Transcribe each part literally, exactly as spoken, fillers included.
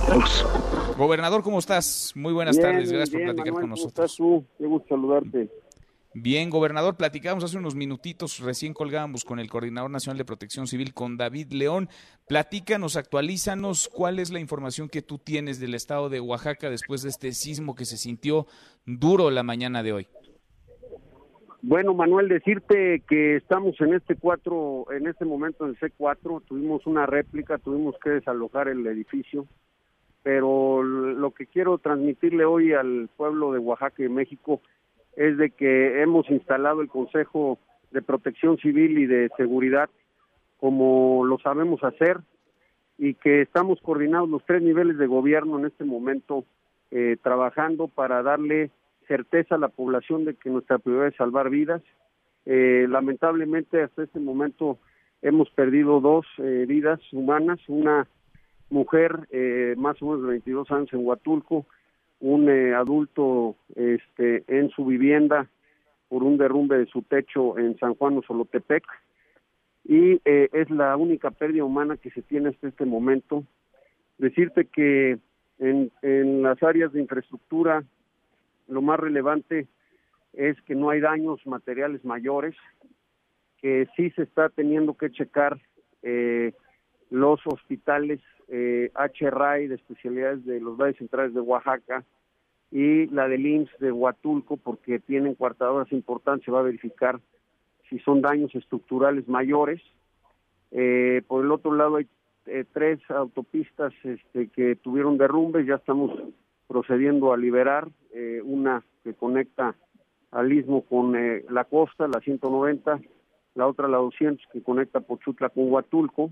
nosotros. Gobernador, ¿cómo estás? Muy buenas bien, tardes, gracias bien, por platicar Manuel, con ¿cómo nosotros. estás tú? Qué gusto saludarte. Bien, gobernador, platicábamos hace unos minutitos, recién colgábamos con el Coordinador Nacional de Protección Civil, con David León. Platícanos, actualízanos, ¿cuál es la información que tú tienes del estado de Oaxaca después de este sismo que se sintió duro la mañana de hoy? Bueno, Manuel, decirte que estamos en este cuatro, en este momento en C cuatro, tuvimos una réplica, tuvimos que desalojar el edificio, pero lo que quiero transmitirle hoy al pueblo de Oaxaca y México es de que hemos instalado el Consejo de Protección Civil y de Seguridad como lo sabemos hacer y que estamos coordinados los tres niveles de gobierno en este momento eh, trabajando para darle certeza a la población de que nuestra prioridad es salvar vidas. Eh, lamentablemente hasta este momento hemos perdido dos eh, vidas humanas, una mujer eh, más o menos de veintidós años en Huatulco, un eh, adulto este, en su vivienda por un derrumbe de su techo en San Juan Osolotepec, y eh, es la única pérdida humana que se tiene hasta este momento. Decirte que en, en las áreas de infraestructura lo más relevante es que no hay daños materiales mayores, que sí se está teniendo que checar eh, los hospitales eh, H R I de especialidades de los valles centrales de Oaxaca y la del I M S S de Huatulco, porque tienen coartadoras importantes, se va a verificar si son daños estructurales mayores. Eh, por el otro lado hay eh, tres autopistas este, que tuvieron derrumbes, ya estamos procediendo a liberar, eh, una que conecta al istmo con eh, la costa, la ciento noventa, la otra la doscientos que conecta Pochutla con Huatulco,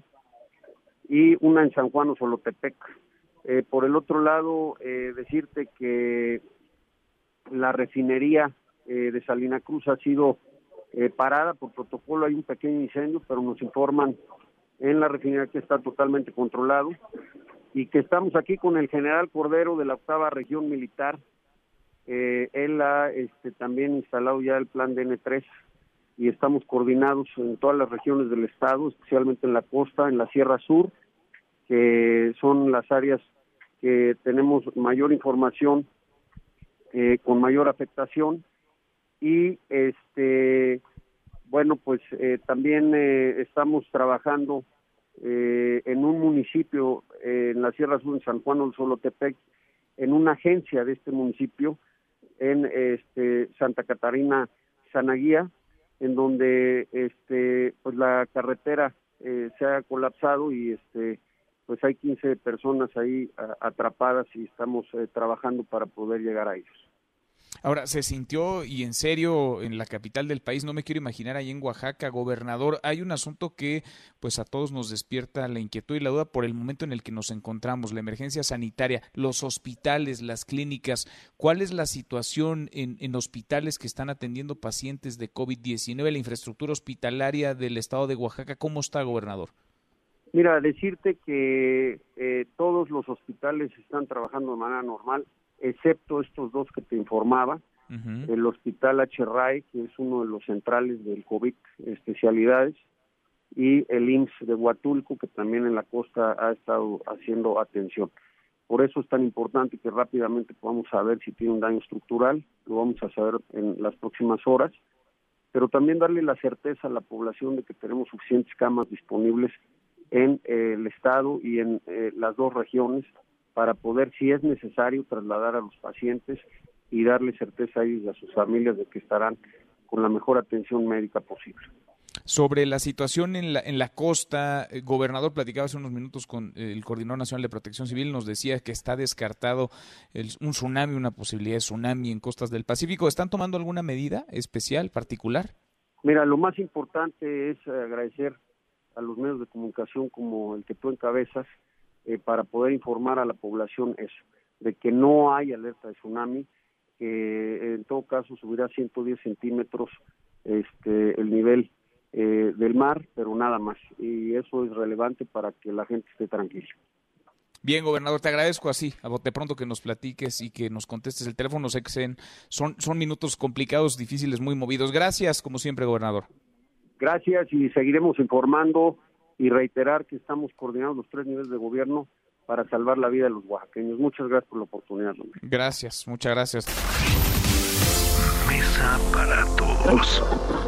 y una en San Juan Osolotepec. Eh, por el otro lado, eh, decirte que la refinería eh, de Salina Cruz ha sido eh, parada por protocolo, hay un pequeño incendio, pero nos informan en la refinería que está totalmente controlado, y que estamos aquí con el general Cordero de la octava región militar. Eh, él ha este, también instalado ya el plan de N tres y estamos coordinados en todas las regiones del estado, especialmente en la costa, en la Sierra Sur, que son las áreas que tenemos mayor información, eh, con mayor afectación, y este bueno pues eh, también eh, estamos trabajando eh, en un municipio eh, en la Sierra Sur, en San Juan Osolotepec, en una agencia de este municipio, en este Santa Catarina Sanaguía, en donde este pues la carretera eh, se ha colapsado y este pues hay quince personas ahí a, atrapadas y estamos eh, trabajando para poder llegar a ellos. Ahora, se sintió, y en serio, en la capital del país, no me quiero imaginar ahí en Oaxaca, gobernador, hay un asunto que pues a todos nos despierta la inquietud y la duda por el momento en el que nos encontramos, la emergencia sanitaria, los hospitales, las clínicas. ¿Cuál es la situación en, en hospitales que están atendiendo pacientes de COVID diecinueve, la infraestructura hospitalaria del estado de Oaxaca? ¿Cómo está, gobernador? Mira, decirte que eh, todos los hospitales están trabajando de manera normal, excepto estos dos que te informaba, uh-huh. El hospital H R I, que es uno de los centrales del COVID especialidades, y el I M S S de Huatulco, que también en la costa ha estado haciendo atención. Por eso es tan importante que rápidamente podamos saber si tiene un daño estructural, lo vamos a saber en las próximas horas, pero también darle la certeza a la población de que tenemos suficientes camas disponibles en eh, el estado y en eh, las dos regiones para poder, si es necesario, trasladar a los pacientes y darle certeza a ellos y a sus familias de que estarán con la mejor atención médica posible. Sobre la situación en la en la costa, eh, gobernador, platicaba hace unos minutos con eh, el Coordinador Nacional de Protección Civil, nos decía que está descartado el, un tsunami, una posibilidad de tsunami en costas del Pacífico. ¿Están tomando alguna medida especial, particular? Mira, lo más importante es agradecer a los medios de comunicación como el que tú encabezas, eh, para poder informar a la población eso, de que no hay alerta de tsunami, que en todo caso subirá ciento diez centímetros este el nivel eh, del mar, pero nada más, y eso es relevante para que la gente esté tranquila. Bien, gobernador, te agradezco así, a bote pronto que nos platiques y que nos contestes el teléfono. Sé que son, son minutos complicados, difíciles, muy movidos. Gracias, como siempre, gobernador. Gracias, y seguiremos informando y reiterar que estamos coordinados los tres niveles de gobierno para salvar la vida de los oaxaqueños. Muchas gracias por la oportunidad, hombre. Gracias, muchas gracias. Mesa para todos.